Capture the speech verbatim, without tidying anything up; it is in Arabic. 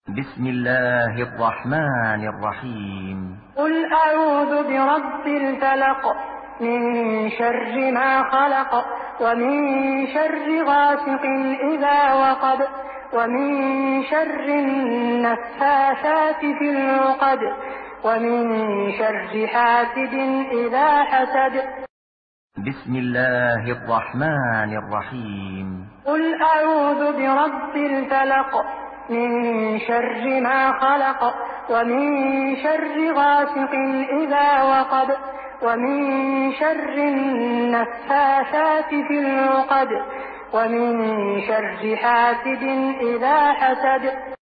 بسم الله الرحمن الرحيم. قل أعوذ برب الفلق من شر ما خلق ومن شر غاسق إذا وقب ومن شر النفاثات في العقد ومن شر حاسد إذا حسد. بسم الله الرحمن الرحيم. قل أعوذ برب الفلق من شر ما خلق ومن شر غاسق إذا وقب ومن شر النفاثات في العقد ومن شر حاسد إذا حسد.